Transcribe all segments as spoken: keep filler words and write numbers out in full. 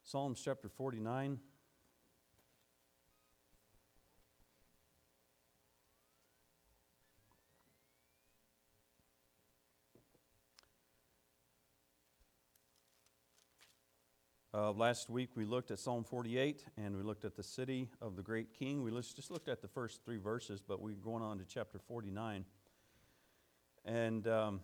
Psalms chapter forty-nine. Uh, last week we looked at Psalm forty-eight, and we looked at the city of the great king. We just looked at the first three verses, but we're going on to chapter forty-nine. And um,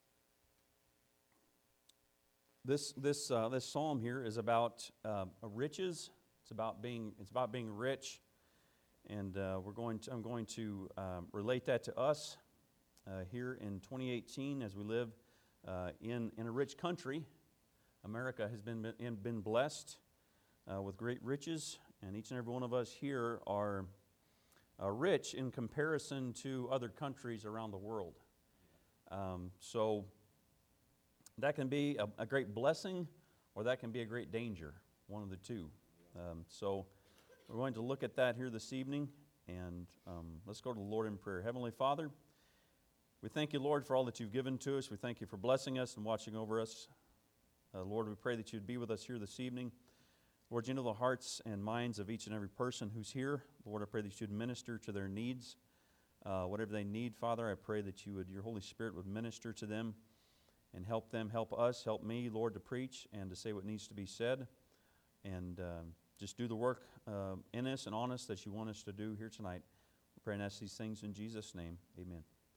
this this uh, this psalm here is about uh, riches. It's about being it's about being rich, and uh, we're going to, I'm going to um, relate that to us uh, here in twenty eighteen as we live uh, in in a rich country. America has been been, been blessed uh, with great riches, and each and every one of us here are uh, rich in comparison to other countries around the world. Um, so that can be a, a great blessing, or that can be a great danger, one of the two. Um, so we're going to look at that here this evening, and um, let's go to the Lord in prayer. Heavenly Father, we thank you, Lord, for all that you've given to us. We thank you for blessing us and watching over us. Uh, Lord, we pray that you'd be with us here this evening. Lord, you know the hearts and minds of each and every person who's here. Lord, I pray that you'd minister to their needs. Uh, whatever they need, Father, I pray that you would, your Holy Spirit would minister to them and help them, help us, help me, Lord, to preach and to say what needs to be said. And uh, just do the work uh, in us and on us that you want us to do here tonight. We pray and ask these things in Jesus' name. Amen.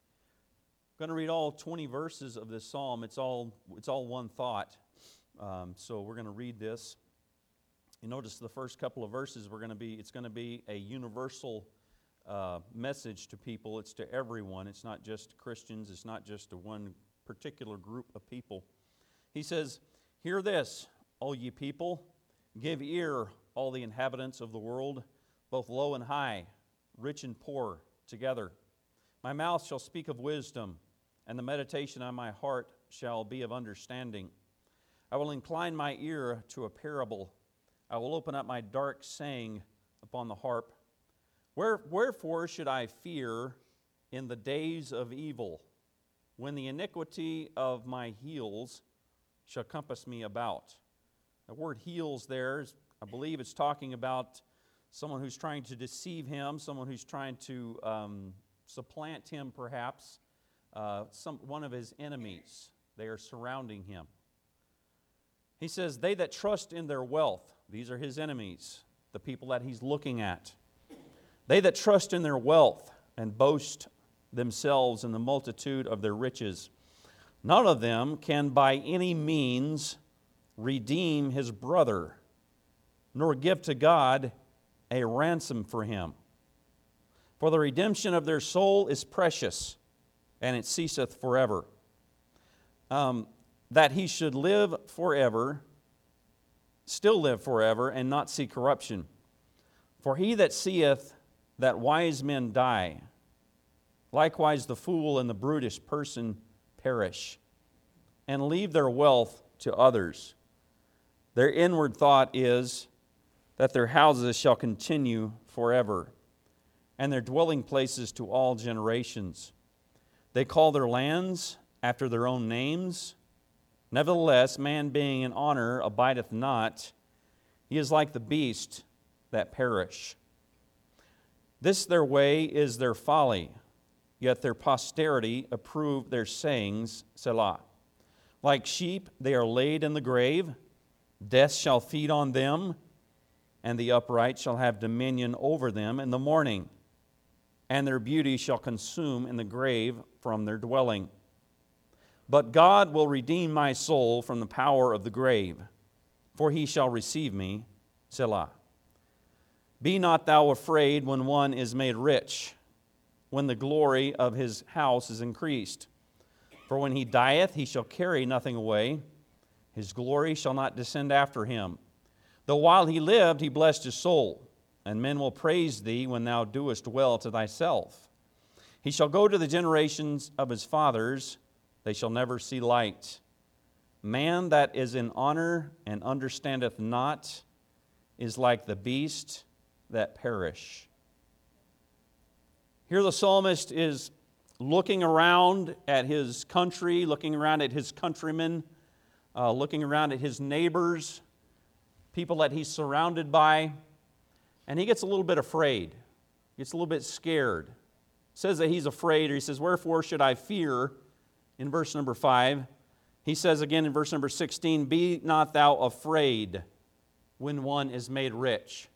I'm going to read all twenty verses of this psalm. It's all, it's all one thought. Um, so we're going to read this. You notice the first couple of verses, we're going to be, it's going to be a universal uh, message to people. It's to everyone. It's not just Christians. It's not just to one particular group of people. He says, "Hear this, all ye people. Give ear, all the inhabitants of the world, both low and high, rich and poor, together. My mouth shall speak of wisdom, and the meditation of my heart shall be of understanding. I will incline my ear to a parable. I will open up my dark saying upon the harp. Where, wherefore should I fear in the days of evil, when the iniquity of my heels shall compass me about?" The word heels there, is, I believe it's talking about someone who's trying to deceive him, someone who's trying to um, supplant him perhaps, uh, some one of his enemies. They are surrounding him. He says, they that trust in their wealth, these are his enemies, the people that he's looking at. They that trust in their wealth and boast themselves in the multitude of their riches, none of them can by any means redeem his brother, nor give to God a ransom for him. For the redemption of their soul is precious, and it ceaseth forever. Um, that he should live forever, still live forever, and not see corruption. For he that seeth that wise men die, likewise the fool and the brutish person perish, and leave their wealth to others. Their inward thought is that their houses shall continue forever, and their dwelling places to all generations. They call their lands after their own names. Nevertheless, man being in honor abideth not. He is like the beast that perish. This their way is their folly, yet their posterity approve their sayings, Selah. Like sheep they are laid in the grave. Death shall feed on them, and the upright shall have dominion over them in the morning, and their beauty shall consume in the grave from their dwelling. But God will redeem my soul from the power of the grave, for he shall receive me, Selah. Be not thou afraid when one is made rich, when the glory of his house is increased. For when he dieth, he shall carry nothing away. His glory shall not descend after him. Though while he lived, he blessed his soul, and men will praise thee when thou doest well to thyself. He shall go to the generations of his fathers, they shall never see light. Man that is in honor and understandeth not is like the beast that perish. Here the psalmist is looking around at his country, looking around at his countrymen, uh, looking around at his neighbors, people that he's surrounded by, and he gets a little bit afraid. He gets a little bit scared. It says that he's afraid, or he says, wherefore should I fear? In verse number five. He says again in verse number sixteen, be not thou afraid when one is made rich.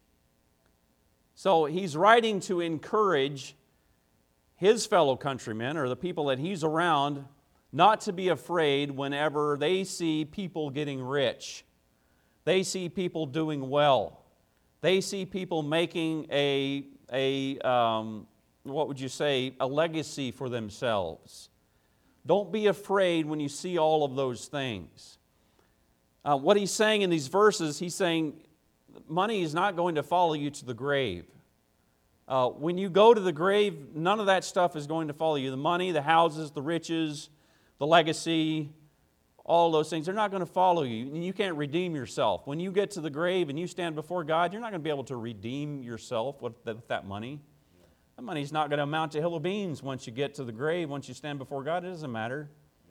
So he's writing to encourage his fellow countrymen, or the people that he's around, not to be afraid whenever they see people getting rich. They see people doing well. They see people making a, a um, what would you say, a legacy for themselves. Don't be afraid when you see all of those things. Uh, what he's saying in these verses, he's saying money is not going to follow you to the grave. Uh, when you go to the grave, none of that stuff is going to follow you. The money, the houses, the riches, the legacy, all those things, they're not going to follow you. You can't redeem yourself. When you get to the grave and you stand before God, you're not going to be able to redeem yourself with that, with that money. That money's not going to amount to a hill of beans once you get to the grave. Once you stand before God, it doesn't matter.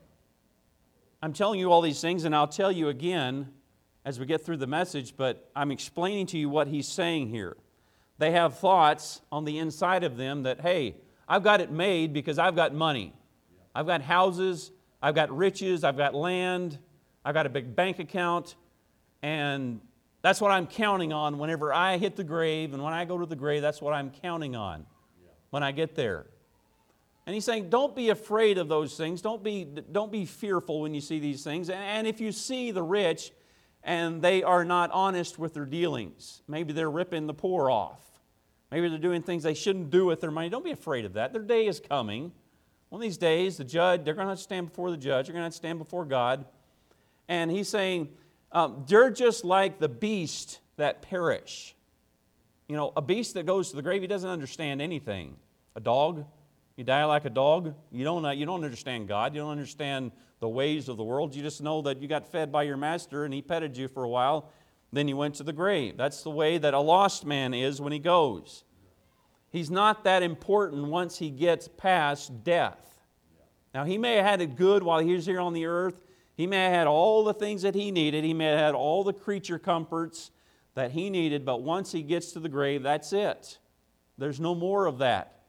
I'm telling you all these things, and I'll tell you again as we get through the message, but I'm explaining to you what he's saying here. They have thoughts on the inside of them that, hey, I've got it made because I've got money. I've got houses, I've got riches, I've got land, I've got a big bank account, and that's what I'm counting on whenever I hit the grave, and when I go to the grave, that's what I'm counting on when I get there. And he's saying, don't be afraid of those things. Don't be, don't be fearful when you see these things. And if you see the rich and they are not honest with their dealings, maybe they're ripping the poor off, maybe they're doing things they shouldn't do with their money, don't be afraid of that. Their day is coming. One of these days, the judge, they're going to have to stand before the judge. They're going to have to stand before God. And he's saying, um, they're just like the beast that perish. You know, a beast that goes to the grave, he doesn't understand anything. A dog, you die like a dog. You don't, you don't understand God. You don't understand the ways of the world. You just know that you got fed by your master and he petted you for a while. Then you went to the grave. That's the way that a lost man is when he goes. He's not that important once he gets past death. Now, he may have had it good while he was here on the earth. He may have had all the things that he needed. He may have had all the creature comforts that he needed, but once he gets to the grave, that's it. There's no more of that.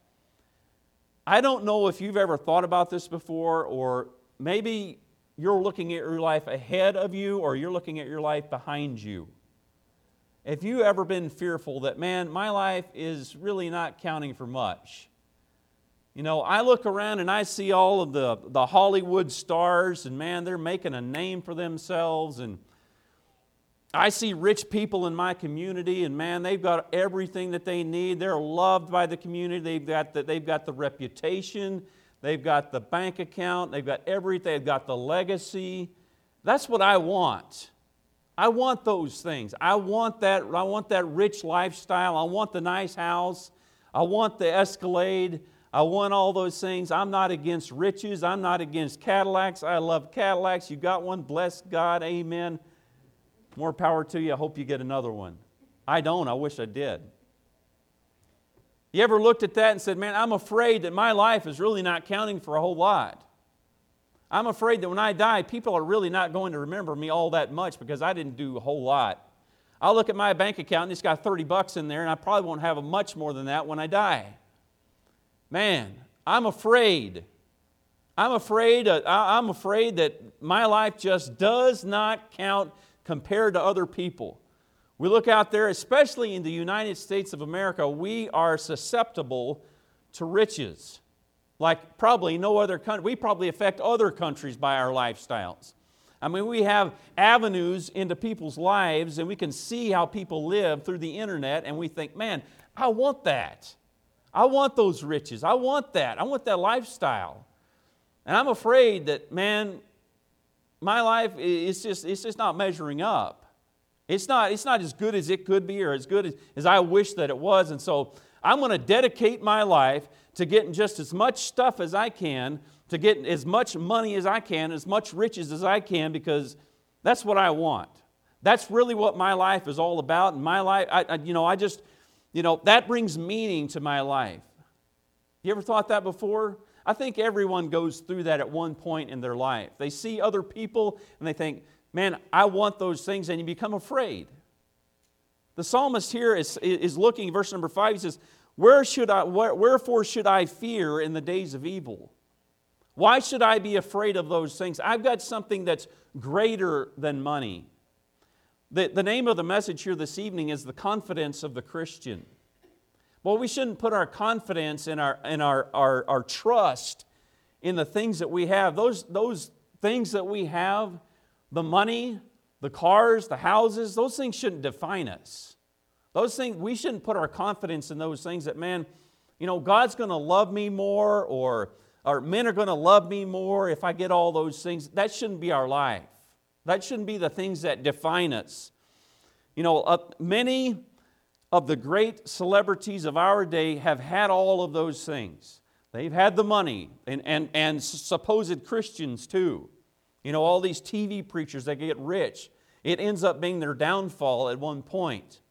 I don't know if you've ever thought about this before, or maybe you're looking at your life ahead of you, or you're looking at your life behind you. Have you ever been fearful that, man, my life is really not counting for much? You know, I look around and I see all of the, the Hollywood stars, and man, they're making a name for themselves, and I see rich people in my community, and man, they've got everything that they need. They're loved by the community. They've got the, they've got the reputation. They've got the bank account. They've got everything. They've got the legacy. That's what I want. I want those things. I want that, I want that rich lifestyle. I want the nice house. I want the Escalade. I want all those things. I'm not against riches. I'm not against Cadillacs. I love Cadillacs. You got one, bless God, amen. More power to you. I hope you get another one. I don't. I wish I did. You ever looked at that and said, man, I'm afraid that my life is really not counting for a whole lot. I'm afraid that when I die, people are really not going to remember me all that much because I didn't do a whole lot. I'll look at my bank account and it's got thirty bucks in there, and I probably won't have much more than that when I die. Man, I'm afraid. I'm afraid, uh, I'm afraid that my life just does not count compared to other people. We look out there, especially in the United States of America, we are susceptible to riches. Like probably no other country. We probably affect other countries by our lifestyles. I mean, we have avenues into people's lives, and we can see how people live through the internet, and we think, man, I want that. I want those riches. I want that. I want that lifestyle. And I'm afraid that, man, my life is just, it's just not measuring up. It's not, it's not as good as it could be or as good as, as I wish that it was. And so I'm going to dedicate my life to getting just as much stuff as I can, to get as much money as I can, as much riches as I can, because that's what I want. That's really what my life is all about. And my life, I, I, you know, I just, you know, that brings meaning to my life. You ever thought that before? I think everyone goes through that at one point in their life. They see other people and they think, man, I want those things, and you become afraid. The psalmist here is, is looking, verse number five, he says, Where should I, wherefore should I fear in the days of evil? Why should I be afraid of those things? I've got something that's greater than money. The, the name of the message here this evening is the confidence of the Christian. Well, we shouldn't put our confidence in our, in our, our, our trust in the things that we have. Those, those things that we have, the money, the cars, the houses, those things shouldn't define us. Those things, we shouldn't put our confidence in those things that, man, you know, God's going to love me more, or, or men are going to love me more if I get all those things. That shouldn't be our life. That shouldn't be the things that define us. You know, uh, many of the great celebrities of our day have had all of those things. They've had the money, and, and, and supposed Christians too. You know, all these T V preachers that get rich, it ends up being their downfall at one point.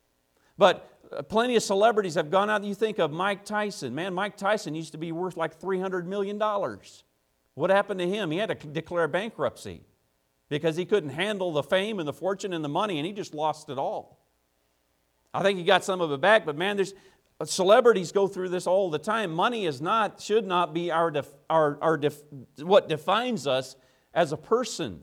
But plenty of celebrities have gone out. You think of Mike Tyson. Man, Mike Tyson used to be worth like three hundred million dollars. What happened to him? He had to declare bankruptcy because he couldn't handle the fame and the fortune and the money, and he just lost it all. I think he got some of it back, but man, there's celebrities go through this all the time. Money is not, should not be our, def, our, our def, what defines us as a person.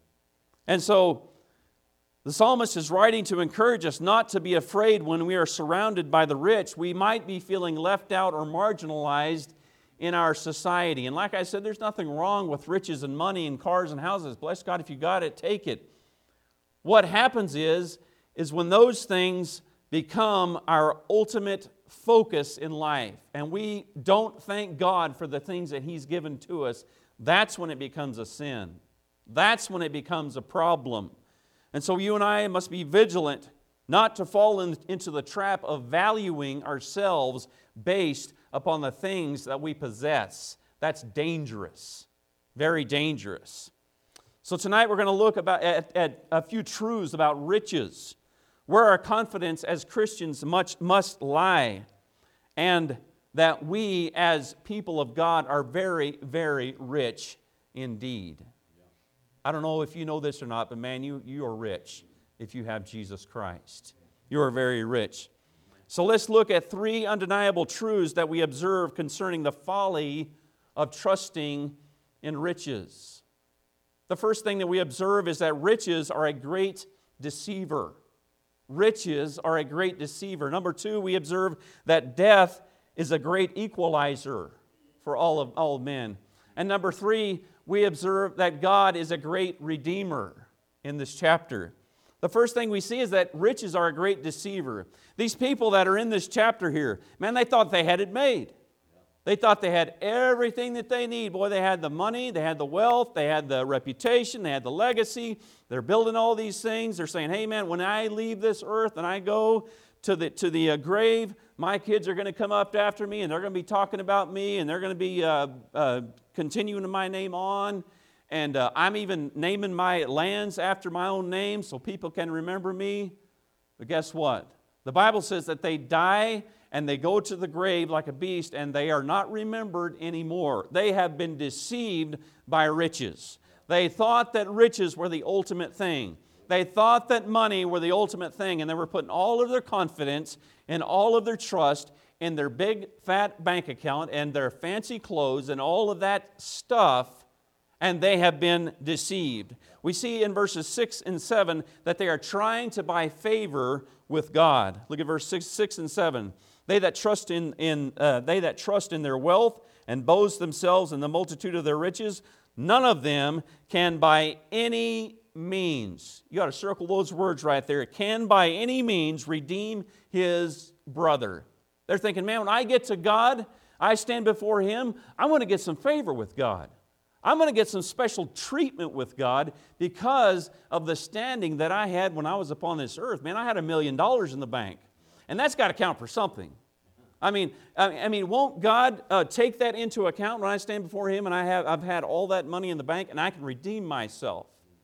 And so the psalmist is writing to encourage us not to be afraid when we are surrounded by the rich. We might be feeling left out or marginalized in our society. And like I said, there's nothing wrong with riches and money and cars and houses. Bless God, if you got it, take it. What happens is, is when those things become our ultimate focus in life, and we don't thank God for the things that He's given to us, that's when it becomes a sin. That's when it becomes a problem. And so you and I must be vigilant not to fall in, into the trap of valuing ourselves based upon the things that we possess. That's dangerous, very dangerous. So tonight we're going to look about, at, at a few truths about riches, where our confidence as Christians much must lie, and that we as people of God are very, very rich indeed. I don't know if you know this or not, but man, you, you are rich if you have Jesus Christ. You are very rich. So let's look at three undeniable truths that we observe concerning the folly of trusting in riches. The first thing that we observe is that riches are a great deceiver. Riches are a great deceiver. Number two, we observe that death is a great equalizer for all of all men. And number three, we observe that God is a great redeemer in this chapter. The first thing we see is that riches are a great deceiver. These people that are in this chapter here, man, they thought they had it made. They thought they had everything that they need. Boy, they had the money, they had the wealth, they had the reputation, they had the legacy. They're building all these things. They're saying, hey man, when I leave this earth and I go to the, to the uh, grave, my kids are going to come up after me and they're going to be talking about me and they're going to be uh, uh, continuing my name on. And uh, I'm even naming my lands after my own name so people can remember me. But guess what? The Bible says that they die and they go to the grave like a beast, and they are not remembered anymore. They have been deceived by riches. They thought that riches were the ultimate thing. They thought that money were the ultimate thing, and they were putting all of their confidence and all of their trust in their big, fat bank account and their fancy clothes and all of that stuff, and they have been deceived. We see in verses six and seven that they are trying to buy favor with God. Look at verse six, six and seven. They that trust in, in uh, they that trust in their wealth and boast themselves in the multitude of their riches, none of them can by any means, you got to circle those words right there, can by any means redeem his brother. They're thinking, man, when I get to God, I stand before Him, I'm going to get some favor with God. I'm going to get some special treatment with God because of the standing that I had when I was upon this earth. Man, I had a million dollars in the bank. And that's got to count for something. I mean, I mean, won't God uh, take that into account when I stand before Him and I have, I've had all that money in the bank and I can redeem myself?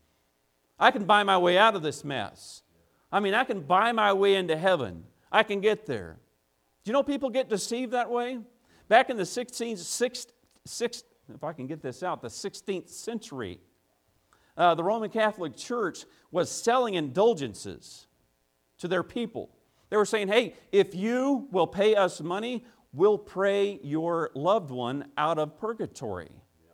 I can buy my way out of this mess. I mean, I can buy my way into heaven. I can get there. Do you know people get deceived that way? Back in the sixteenth, sixth, sixth, if I can get this out, the sixteenth century, uh, the Roman Catholic Church was selling indulgences. to their people. They were saying, hey, if you will pay us money, we'll pray your loved one out of purgatory.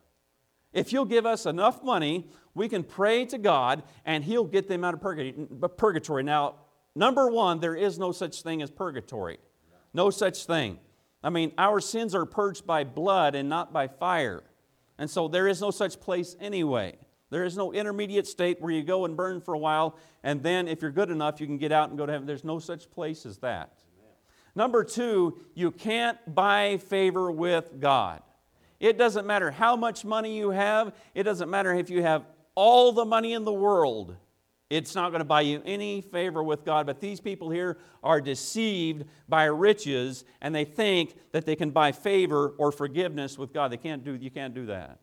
If you'll give us enough money, we can pray to God and He'll get them out of purgatory. Now, number one, there is no such thing as purgatory. No such thing. I mean, our sins are purged by blood and not by fire. And so there is no such place anyway. There is no intermediate state where you go and burn for a while, and then if you're good enough, you can get out and go to heaven. There's no such place as that. Amen. Number two, you can't buy favor with God. It doesn't matter how much money you have. It doesn't matter if you have all the money in the world. It's not going to buy you any favor with God. But these people here are deceived by riches, and they think that they can buy favor or forgiveness with God. They can't do, you can't do that.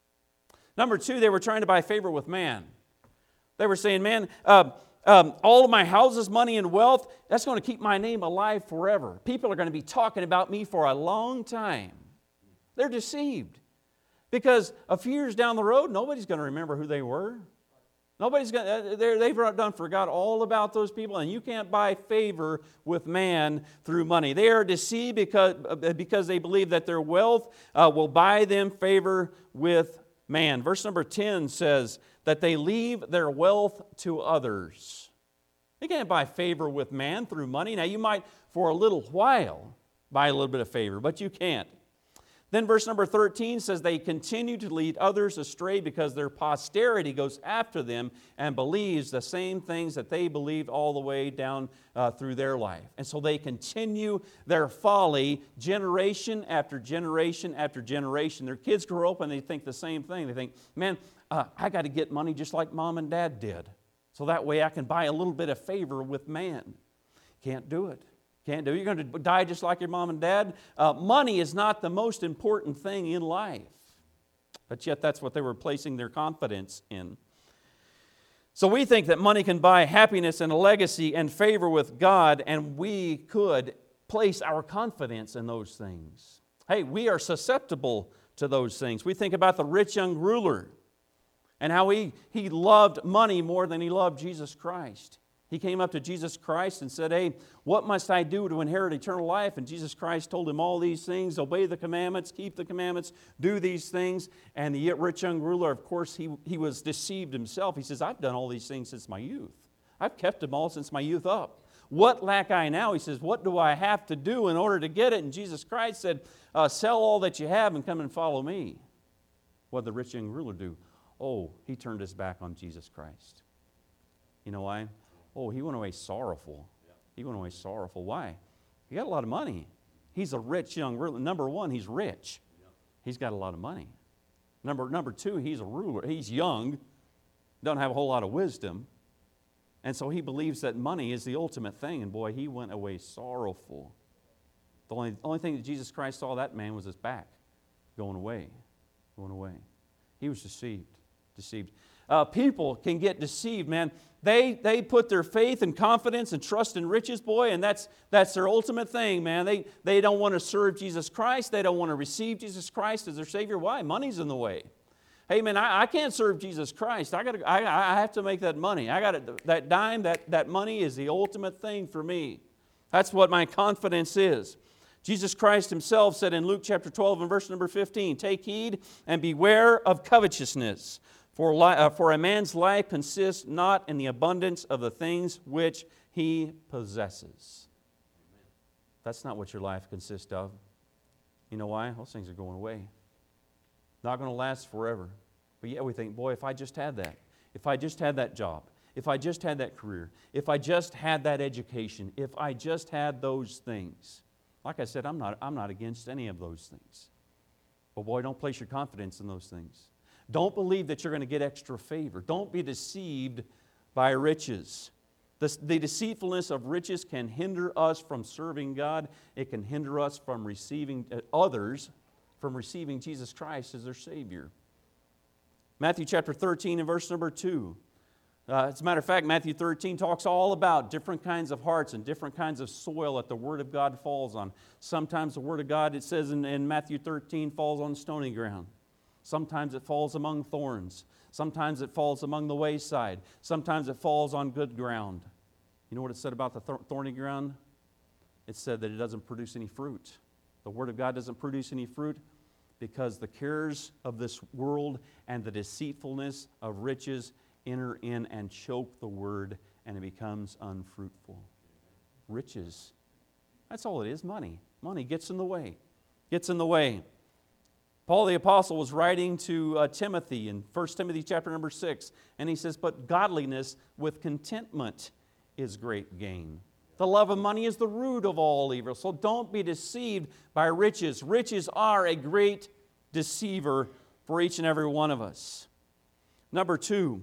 Number two, they were trying to buy favor with man. They were saying, man, uh, um, all of my houses, money, and wealth, that's going to keep my name alive forever. People are going to be talking about me for a long time. They're deceived. Because a few years down the road, nobody's going to remember who they were. Nobody's going to, they've done forgot all about those people, and you can't buy favor with man through money. They are deceived because, because they believe that their wealth uh, will buy them favor with man. Verse number ten says that they leave their wealth to others. You can't buy favor with man through money. Now, you might, for a little while, buy a little bit of favor, but you can't. Then verse number thirteen says they continue to lead others astray because their posterity goes after them and believes the same things that they believed all the way down uh, through their life. And so they continue their folly generation after generation after generation. Their kids grow up and they think the same thing. They think, man, uh, I got to get money just like mom and dad did. So that way I can buy a little bit of favor with man. Can't do it. Can't do it. You're going to die just like your mom and dad. Uh, money is not the most important thing in life. But yet that's what they were placing their confidence in. So we think that money can buy happiness and a legacy and favor with God, and we could place our confidence in those things. Hey, we are susceptible to those things. We think about the rich young ruler and how he, he loved money more than he loved Jesus Christ. He came up to Jesus Christ and said, hey, what must I do to inherit eternal life? And Jesus Christ told him all these things. Obey the commandments, keep the commandments, do these things. And the rich young ruler, of course, he, he was deceived himself. He says, I've done all these things since my youth. I've kept them all since my youth up. What lack I now? He says, what do I have to do in order to get it? And Jesus Christ said, uh, sell all that you have and come and follow me. What did the rich young ruler do? Oh, he turned his back on Jesus Christ. You know why? Oh, he went away sorrowful. He went away sorrowful. Why? He got a lot of money. He's a rich young ruler. Number one, he's rich. He's got a lot of money. Number, number two, he's a ruler. He's young, doesn't have a whole lot of wisdom. And so he believes that money is the ultimate thing. And boy, he went away sorrowful. The only, only thing that Jesus Christ saw that man was his back going away, going away. He was deceived, deceived. Uh, people can get deceived, man. They they put their faith and confidence and trust in riches, boy, and that's that's their ultimate thing, man. They they don't want to serve Jesus Christ. They don't want to receive Jesus Christ as their Savior. Why? Money's in the way. Hey, man, I, I can't serve Jesus Christ. I got I, I have to make that money. I got it, that dime. That that money is the ultimate thing for me. That's what my confidence is. Jesus Christ Himself said in Luke chapter twelve and verse number fifteen, "Take heed and beware of covetousness. For, li- uh, for a man's life consists not in the abundance of the things which he possesses." That's not what your life consists of. You know why? Those things are going away. Not going to last forever. But yet we think, boy, if I just had that, if I just had that job, if I just had that career, if I just had that education, if I just had those things. Like I said, I'm not, I'm not against any of those things. But boy, don't place your confidence in those things. Don't believe that you're going to get extra favor. Don't be deceived by riches. The, the deceitfulness of riches can hinder us from serving God. It can hinder us from receiving uh, others, from receiving Jesus Christ as their Savior. Matthew chapter thirteen and verse number two. Uh, as a matter of fact, Matthew thirteen talks all about different kinds of hearts and different kinds of soil that the Word of God falls on. Sometimes the Word of God, it says in, in Matthew thirteen, falls on stony ground. Sometimes it falls among thorns. Sometimes it falls among the wayside. Sometimes it falls on good ground. You know what it said about the thor- thorny ground? It said that it doesn't produce any fruit. The Word of God doesn't produce any fruit because the cares of this world and the deceitfulness of riches enter in and choke the Word, and it becomes unfruitful. Riches. That's all it is, money. Money gets in the way. Gets in the way. Paul the Apostle was writing to uh, Timothy in First Timothy chapter number six, and he says, but godliness with contentment is great gain. The love of money is the root of all evil, so don't be deceived by riches. Riches are a great deceiver for each and every one of us. Number two,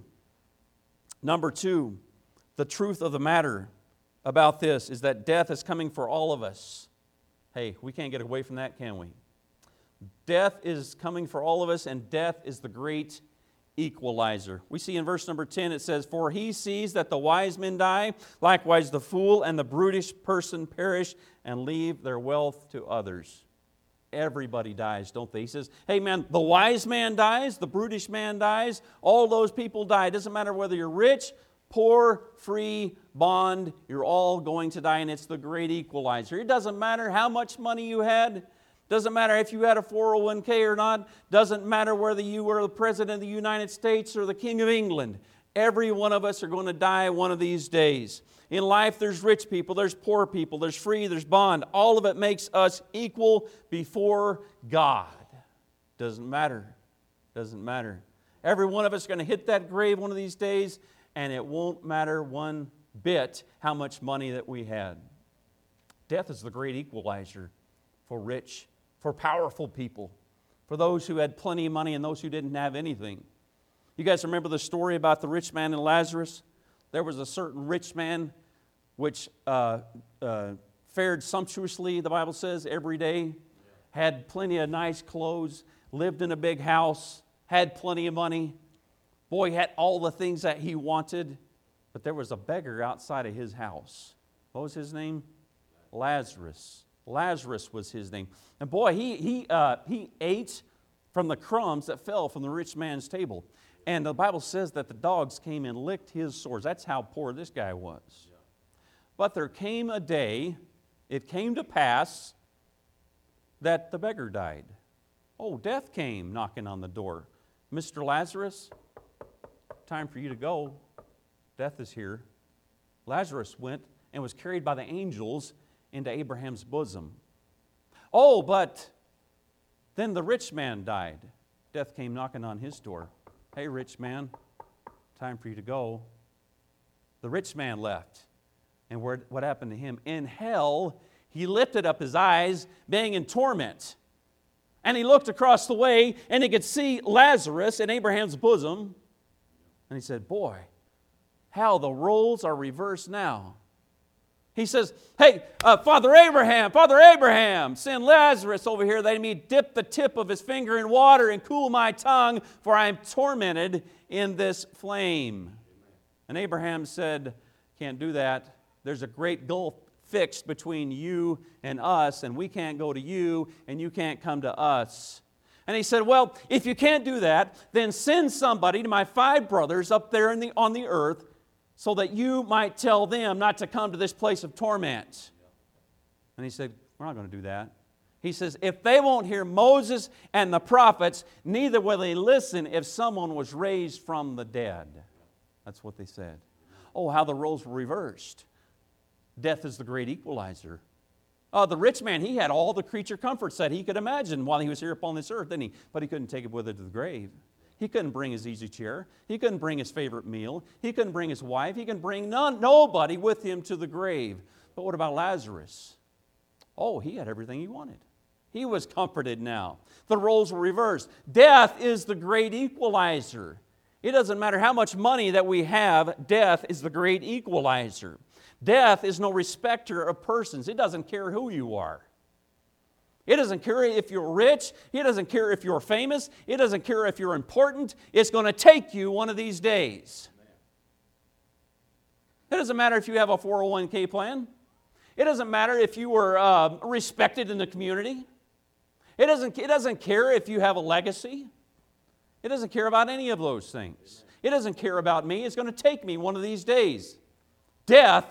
number two, the truth of the matter about this is that death is coming for all of us. Hey, we can't get away from that, can we? Death is coming for all of us, and death is the great equalizer. We see in verse number ten, it says, for he sees that the wise men die, likewise the fool and the brutish person perish and leave their wealth to others. Everybody dies, don't they? He says, hey man, the wise man dies, the brutish man dies, all those people die. It doesn't matter whether you're rich, poor, free, bond, you're all going to die, and it's the great equalizer. It doesn't matter how much money you had. Doesn't matter if you had a four oh one k or not. Doesn't matter whether you were the President of the United States or the King of England. Every one of us are going to die one of these days. In life, there's rich people, there's poor people, there's free, there's bond. All of it makes us equal before God. Doesn't matter. Doesn't matter. Every one of us is going to hit that grave one of these days, and it won't matter one bit how much money that we had. Death is the great equalizer for rich, for powerful people, for those who had plenty of money and those who didn't have anything. You guys remember the story about the rich man and Lazarus? There was a certain rich man which uh, uh, fared sumptuously, the Bible says, every day, had plenty of nice clothes, lived in a big house, had plenty of money. Boy, had all the things that he wanted, but there was a beggar outside of his house. What was his name? Lazarus. Lazarus was his name. And boy, he, he, uh, he ate from the crumbs that fell from the rich man's table. And the Bible says that the dogs came and licked his sores. That's how poor this guy was. Yeah. But there came a day, it came to pass, that the beggar died. Oh, death came knocking on the door. Mister Lazarus, time for you to go. Death is here. Lazarus went and was carried by the angels into Abraham's bosom. Oh, but then the rich man died. Death came knocking on his door. Hey, rich man, time for you to go. The rich man left. And what happened to him? In hell, he lifted up his eyes, being in torment. And he looked across the way, and he could see Lazarus in Abraham's bosom. And he said, boy, how the roles are reversed now. He says, hey, uh, Father Abraham, Father Abraham, send Lazarus over here that he may dip the tip of his finger in water and cool my tongue, for I am tormented in this flame. And Abraham said, can't do that. There's a great gulf fixed between you and us, and we can't go to you, and you can't come to us. And he said, well, if you can't do that, then send somebody to my five brothers up there in the, on the earth, so that you might tell them not to come to this place of torment. And he said, we're not going to do that. He says, if they won't hear Moses and the prophets, neither will they listen if someone was raised from the dead. That's what they said. Oh, how the roles were reversed. Death is the great equalizer. Uh, the rich man, he had all the creature comforts that he could imagine while he was here upon this earth, didn't he? But he couldn't take it with him to the grave. He couldn't bring his easy chair. He couldn't bring his favorite meal. He couldn't bring his wife. He couldn't bring none, nobody with him to the grave. But what about Lazarus? Oh, he had everything he wanted. He was comforted now. The roles were reversed. Death is the great equalizer. It doesn't matter how much money that we have, death is the great equalizer. Death is no respecter of persons. It doesn't care who you are. It doesn't care if you're rich. It doesn't care if you're famous. It doesn't care if you're important. It's going to take you one of these days. It doesn't matter if you have a four oh one k plan. It doesn't matter if you were uh, respected in the community. It doesn't, it doesn't care if you have a legacy. It doesn't care about any of those things. It doesn't care about me. It's going to take me one of these days. Death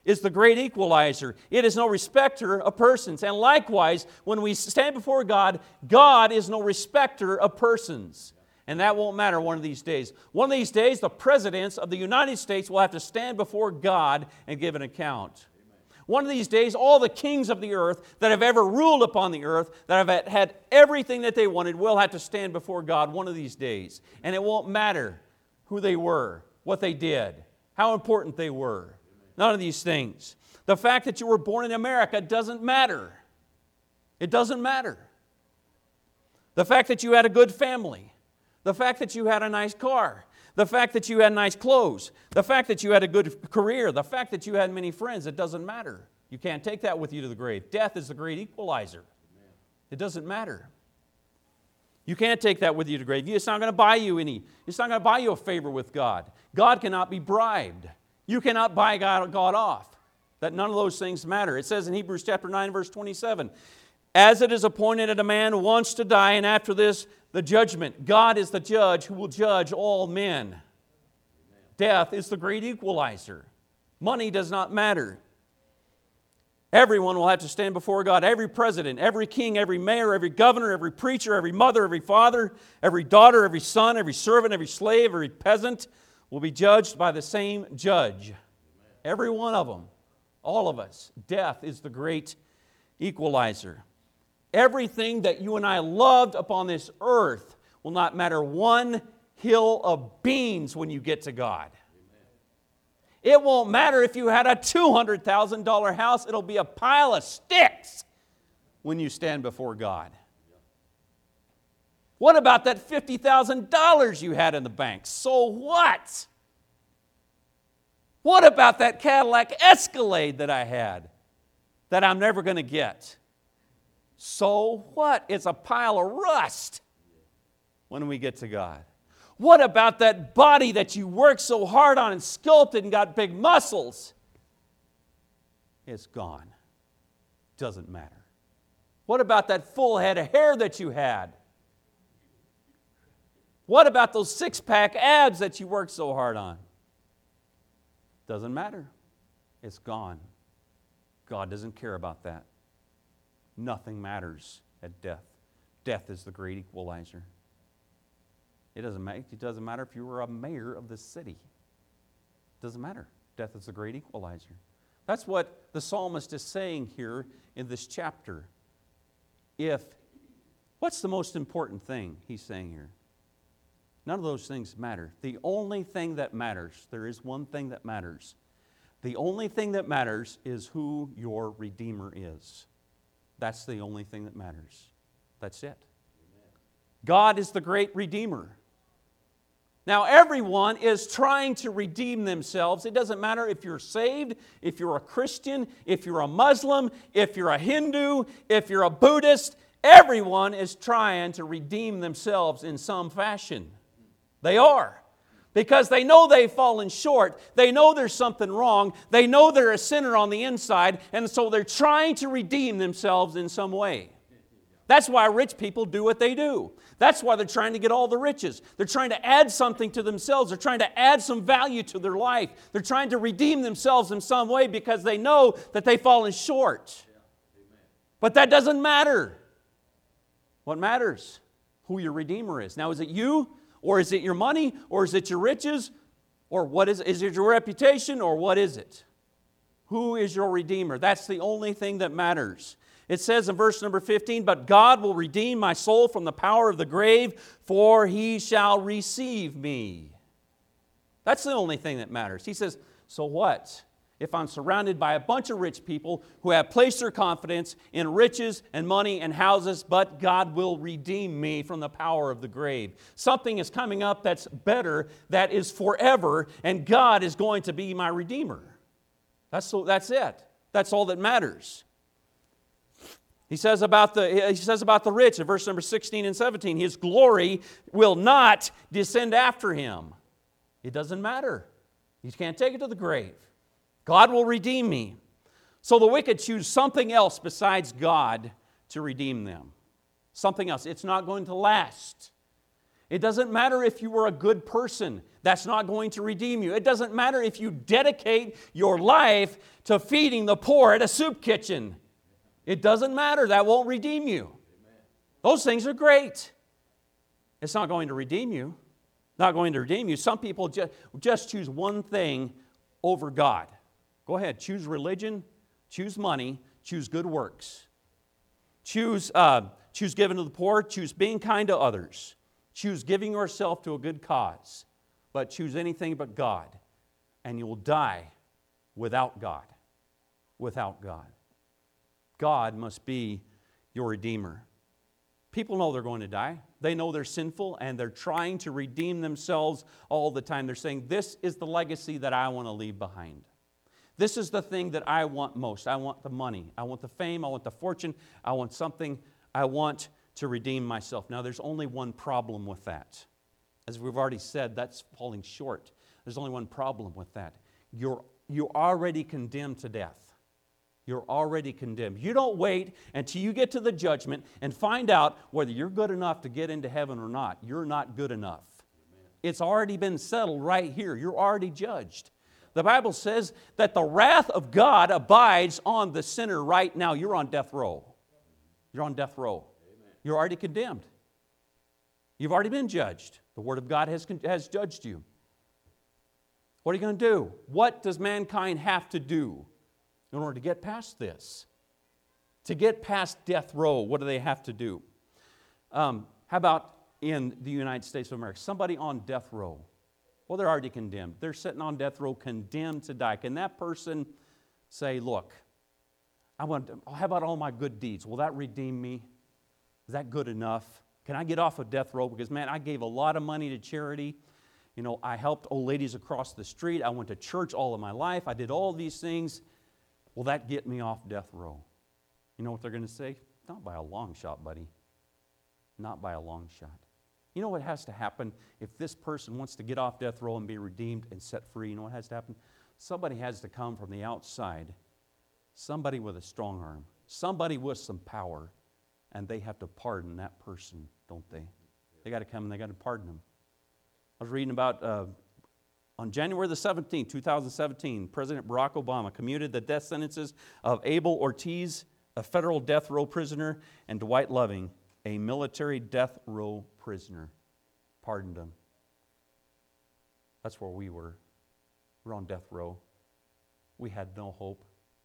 is the great equalizer. It is no respecter of persons. And likewise, when we stand before God, God is no respecter of persons. And that won't matter one of these days. One of these days, the presidents of the United States will have to stand before God and give an account. One of these days, all the kings of the earth that have ever ruled upon the earth, that have had everything that they wanted, will have to stand before God one of these days. And it won't matter who they were, what they did, how important they were. None of these things. The fact that you were born in America doesn't matter. It doesn't matter. The fact that you had a good family, the fact that you had a nice car, the fact that you had nice clothes, the fact that you had a good career, the fact that you had many friends, it doesn't matter. You can't take that with you to the grave. Death is the great equalizer. It doesn't matter. You can't take that with you to the grave. It's not going to buy you any. It's not going to buy you a favor with God. God cannot be bribed. You cannot buy God, God off. That none of those things matter. It says in Hebrews chapter nine, verse twenty-seven, as it is appointed that a man once to die, and after this, the judgment. God is the judge who will judge all men. Amen. Death is the great equalizer. Money does not matter. Everyone will have to stand before God. Every president, every king, every mayor, every governor, every preacher, every mother, every father, every daughter, every son, every servant, every slave, every peasant will be judged by the same judge. Amen. Every one of them. All of us. Death is the great equalizer. Everything that you and I loved upon this earth will not matter one hill of beans when you get to God. Amen. It won't matter if you had a two hundred thousand dollars house. It'll be a pile of sticks when you stand before God. What about that fifty thousand dollars you had in the bank? So what? What about that Cadillac Escalade that I had that I'm never going to get? So what? It's a pile of rust when we get to God. What about that body that you worked so hard on and sculpted and got big muscles? It's gone. Doesn't matter. What about that full head of hair that you had? What about those six-pack abs that you worked so hard on? Doesn't matter. It's gone. God doesn't care about that. Nothing matters at death. Death is the great equalizer. It doesn't matter, it doesn't matter if you were a mayor of the city. It doesn't matter. Death is the great equalizer. That's what the psalmist is saying here in this chapter. If, what's the most important thing he's saying here? None of those things matter. The only thing that matters, there is one thing that matters. The only thing that matters is who your Redeemer is. That's the only thing that matters. That's it. Amen. God is the great Redeemer. Now, everyone is trying to redeem themselves. It doesn't matter if you're saved, if you're a Christian, if you're a Muslim, if you're a Hindu, if you're a Buddhist. Everyone is trying to redeem themselves in some fashion. They are. Because they know they've fallen short. They know there's something wrong. They know they're a sinner on the inside. And so they're trying to redeem themselves in some way. That's why rich people do what they do. That's why they're trying to get all the riches. They're trying to add something to themselves. They're trying to add some value to their life. They're trying to redeem themselves in some way because they know that they've fallen short. But that doesn't matter. What matters? Who your Redeemer is. Now, is it you? Or is it your money? Or is it your riches? Or what is, is it your reputation? Or what is it? Who is your Redeemer? That's the only thing that matters. It says in verse number fifteen, but God will redeem my soul from the power of the grave, for He shall receive me. That's the only thing that matters. He says, so what? If I'm surrounded by a bunch of rich people who have placed their confidence in riches and money and houses, but God will redeem me from the power of the grave. Something is coming up that's better, that is forever, and God is going to be my Redeemer. That's, so, that's it. That's all that matters. He says about the, he says about the rich in verse number sixteen and seventeen, his glory will not descend after him. It doesn't matter. You can't take it to the grave. God will redeem me. So the wicked choose something else besides God to redeem them. Something else. It's not going to last. It doesn't matter if you were a good person. That's not going to redeem you. It doesn't matter if you dedicate your life to feeding the poor at a soup kitchen. It doesn't matter. That won't redeem you. Those things are great. It's not going to redeem you. Not going to redeem you. Some people just, just choose one thing over God. Go ahead. Choose religion. Choose money. Choose good works. Choose, uh, choose giving to the poor. Choose being kind to others. Choose giving yourself to a good cause. But choose anything but God. And you will die without God. Without God. God must be your Redeemer. People know they're going to die. They know they're sinful and they're trying to redeem themselves all the time. They're saying, this is the legacy that I want to leave behind. This is the thing that I want most. I want the money. I want the fame. I want the fortune. I want something. I want to redeem myself. Now, there's only one problem with that. As we've already said, that's falling short. There's only one problem with that. You're, you're already condemned to death. You're already condemned. You don't wait until you get to the judgment and find out whether you're good enough to get into heaven or not. You're not good enough. Amen. It's already been settled right here. You're already judged. The Bible says that the wrath of God abides on the sinner right now. You're on death row. You're on death row. Amen. You're already condemned. You've already been judged. The Word of God has, has judged you. What are you going to do? What does mankind have to do in order to get past this? To get past death row, what do they have to do? Um, how about in the United States of America? Somebody on death row. Well, they're already condemned. They're sitting on death row, condemned to die. Can that person say, look, I want to, how about all my good deeds? Will that redeem me? Is that good enough? Can I get off of death row? Because, man, I gave a lot of money to charity. You know, I helped old ladies across the street. I went to church all of my life. I did all these things. Will that get me off death row? You know what they're going to say? Not by a long shot, buddy. Not by a long shot. You know what has to happen if this person wants to get off death row and be redeemed and set free? You know what has to happen? Somebody has to come from the outside. Somebody with a strong arm. Somebody with some power. And they have to pardon that person, don't they? They got to come and they got to pardon them. I was reading about... Uh, On January the seventeenth, two thousand seventeen, President Barack Obama commuted the death sentences of Abel Ortiz, a federal death row prisoner, and Dwight Loving, a military death row prisoner. Pardoned them. That's where we were. We were on death row. We had no hope.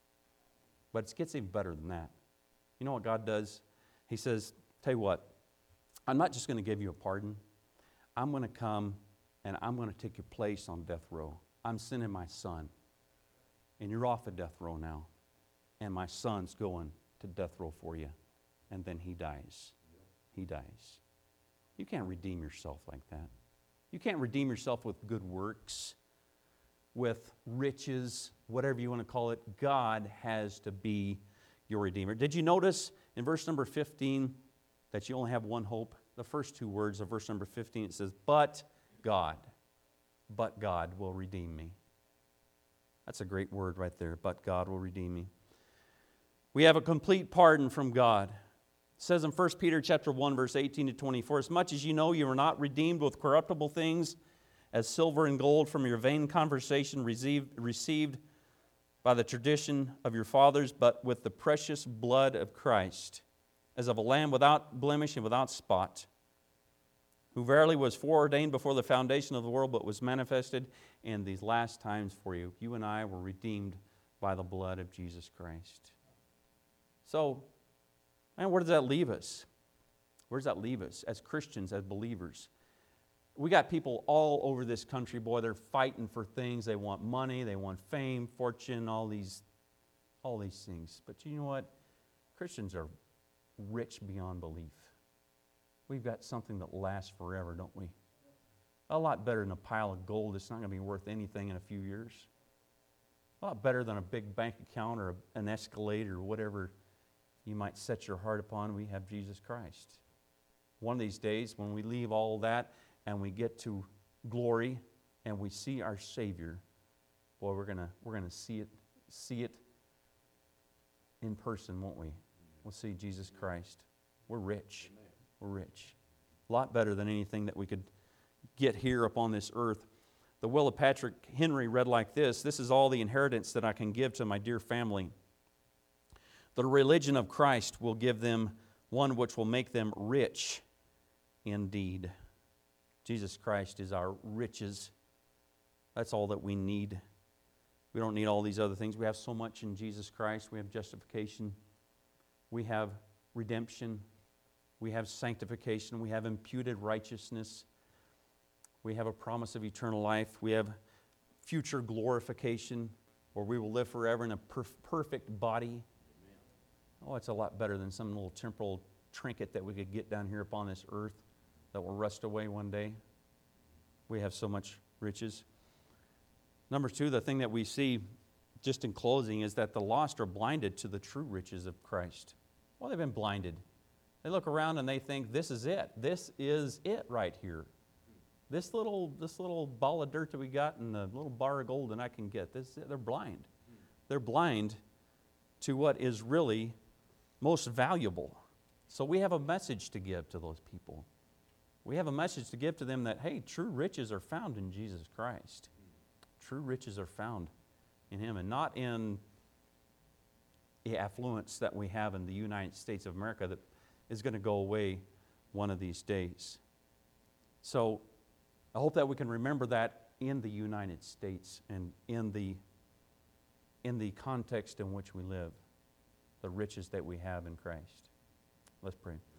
But it gets even better than that. You know what God does? He says, tell you what, I'm not just going to give you a pardon. I'm going to come and I'm going to take your place on death row. I'm sending my son. And you're off of death row now. And my son's going to death row for you. And then he dies. He dies. You can't redeem yourself like that. You can't redeem yourself with good works, with riches, whatever you want to call it. God has to be your Redeemer. Did you notice in verse number fifteen that you only have one hope? The first two words of verse number fifteen, it says, but God, but God will redeem me. That's a great word right there, but God will redeem me. We have a complete pardon from God. It says in First Peter chapter one, verse eighteen to twenty, for as much as you know you are not redeemed with corruptible things, as silver and gold from your vain conversation received, received by the tradition of your fathers, but with the precious blood of Christ, as of a lamb without blemish and without spot, who verily was foreordained before the foundation of the world, but was manifested in these last times for you. You and I were redeemed by the blood of Jesus Christ. So, man, where does that leave us? Where does that leave us as Christians, as believers? We got people all over this country, boy, they're fighting for things. They want money, they want fame, fortune, all these, all these things. But you know what? Christians are rich beyond belief. We've got something that lasts forever, don't we? A lot better than a pile of gold that's not going to be worth anything in a few years. A lot better than a big bank account or an Escalade or whatever you might set your heart upon. We have Jesus Christ. One of these days, when we leave all that and we get to glory and we see our Savior, boy, we're gonna we're gonna see it see it in person, won't we? We'll see Jesus Christ. We're rich. We're rich. A lot better than anything that we could get here upon this earth. The will of Patrick Henry read like this: "This is all the inheritance that I can give to my dear family. The religion of Christ will give them one which will make them rich indeed." Jesus Christ is our riches. That's all that we need. We don't need all these other things. We have so much in Jesus Christ. We have justification. We have redemption. We have sanctification. We have imputed righteousness. We have a promise of eternal life. We have future glorification, where we will live forever in a perf- perfect body. Oh, it's a lot better than some little temporal trinket that we could get down here upon this earth that will rust away one day. We have so much riches. Number two, the thing that we see just in closing is that the lost are blinded to the true riches of Christ. Well, they've been blinded. They look around and they think, this is it. This is it right here. This little, this little ball of dirt that we got and the little bar of gold that I can get, this, they're blind. They're blind to what is really most valuable. So we have a message to give to those people. We have a message to give to them that, hey, true riches are found in Jesus Christ. True riches are found in Him, and not in the affluence that we have in the United States of America that is going to go away one of these days. So I hope that we can remember that in the United States and in the, in the context in which we live, the riches that we have in Christ. Let's pray.